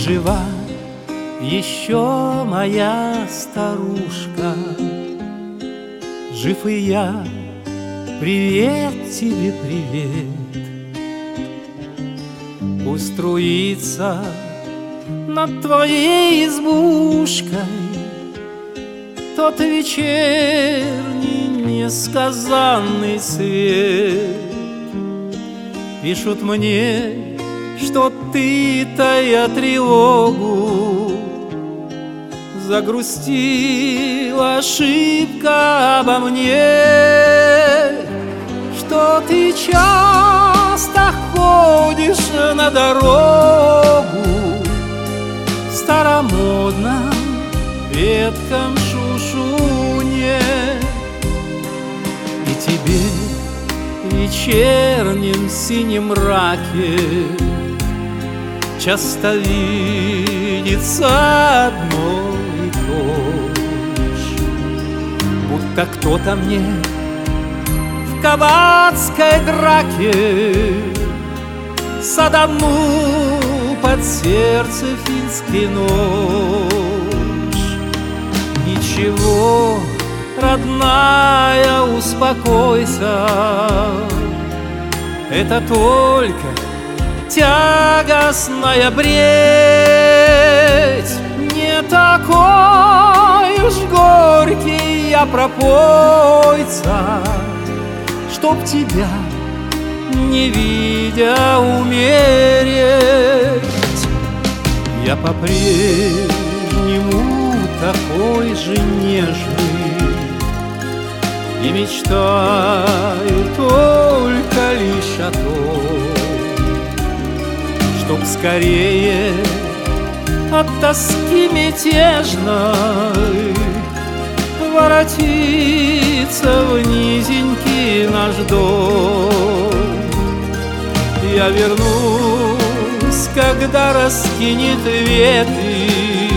жива еще моя старушка, жив и я, привет тебе, привет. Пусть струится над твоей избушкой тот вечерний несказанный свет. Пишут мне, что ты, тая тревогу, загрустила ошибка обо мне, что ты часто ходишь на дорогу в старомодном ветком шушуне, и тебе в вечернем синем мраке часто видится одно и то ж, будто кто-то мне в кабацкой драке саданул под сердце финский нож. Ничего, родная, успокойся, это только тягостная бредь. Не такой уж горький я пропойца, чтоб тебя, не видя, умереть. Я по-прежнему такой же нежный и мечтаю только лишь о том, чтоб скорее от тоски мятежной воротиться в низенький наш дом. Я вернусь, когда раскинет ветви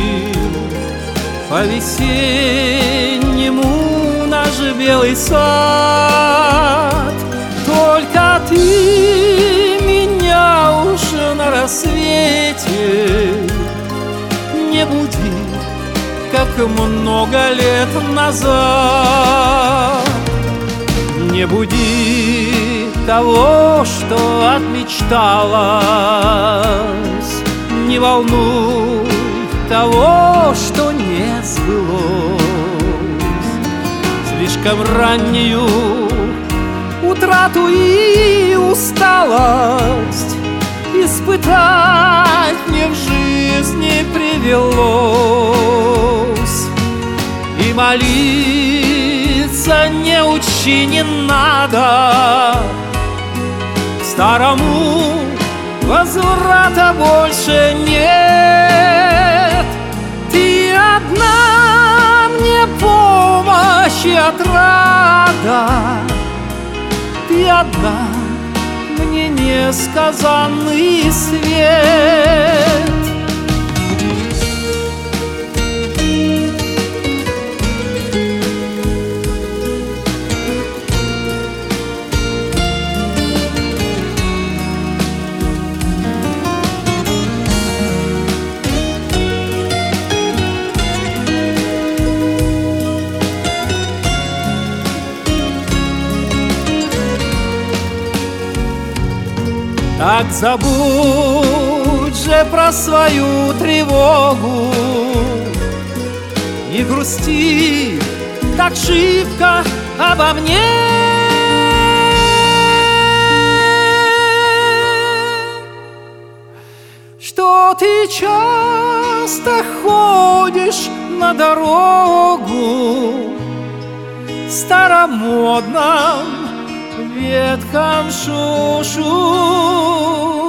по-весеннему наш белый сад. Только ты меня уж на рассвете не буди, как много лет назад. Не буди того, что отмечталось, не волнуй того, что не сбылось. Слишком раннюю утрату и усталость испытать мне в жизни привелось. И молиться не учи, не надо, к старому возврата больше нет. Ты одна мне помощь и отрада, ты одна мне несказанный свет. Так забудь же про свою тревогу, не грусти так шибко обо мне. Что ты часто ходишь на дорогу в старомодном ветком шушу.